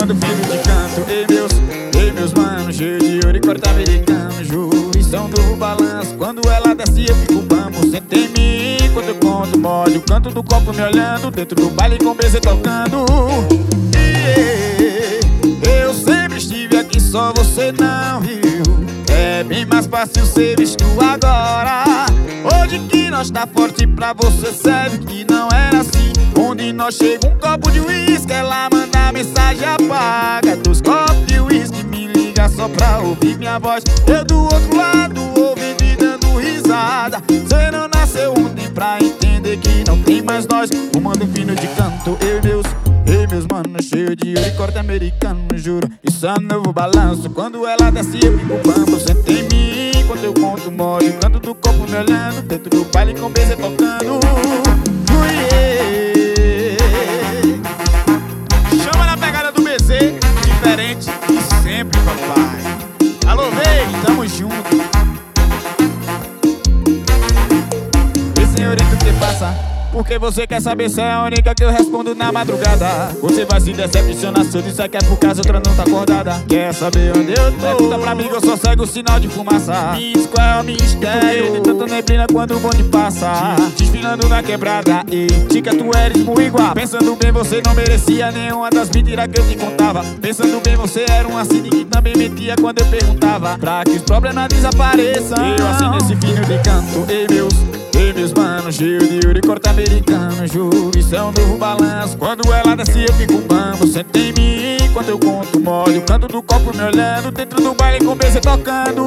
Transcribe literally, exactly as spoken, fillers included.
Fumando fino de canto. Ei meus, ei meus manos, cheio de ouro e corte americano. Jurisão do balanço, quando ela desce eu fico bambo. Senta em mim quando eu conto, molho o canto do copo me olhando. Dentro do baile com beijo tocando. Yeah, eu sempre estive aqui, só você não viu. É bem mais fácil ser visto agora. Hoje que nós tá forte pra você serve que não era assim. Onde nós chega um copo de uísque, ela manda mensagem apaga. Dos copos de uísque me liga só pra ouvir minha voz. Eu do outro lado ouvindo e dando risada. Cê não nasceu ontem pra entender que não tem mais nós. Fumando fino de canto, eu e meus, eu e meus manos, cheio de ouro e corte americano, juro. Isso é um novo balanço, quando ela desce eu fico bambo. Senta em mim quando eu conto, molho o canto do copo me olhando. Dentro do baile com beijo tocando. Chama na pegada do B Z, diferente e sempre, papai. Alô, vem, tamo junto. E senhorita, o que passa? Porque você quer saber se é a única que eu respondo na madrugada. Você vai se decepcionar se eu disser que é por causa outra não tá acordada. Quer saber onde eu tô? Pergunta pra mim que eu só cego o sinal de fumaça. Me diz qual é o mistério de tanta neblina quando o bonde passa. Desfilando na quebrada, e tica, tu eres muito igual. Pensando bem, você não merecia nenhuma das mentiras que eu te contava. Pensando bem, você era um assim que também mentia quando eu perguntava. Pra que os problemas desapareçam, eu assim nesse fino de canto. Ei meus, ei meus manos, cheio de ouro e corte americano, juro, isso é um novo balanço. Quando ela desce eu fico bambo. Senta em mim quando eu conto, molho o canto do copo me olhando. Dentro do baile com beijo tocando.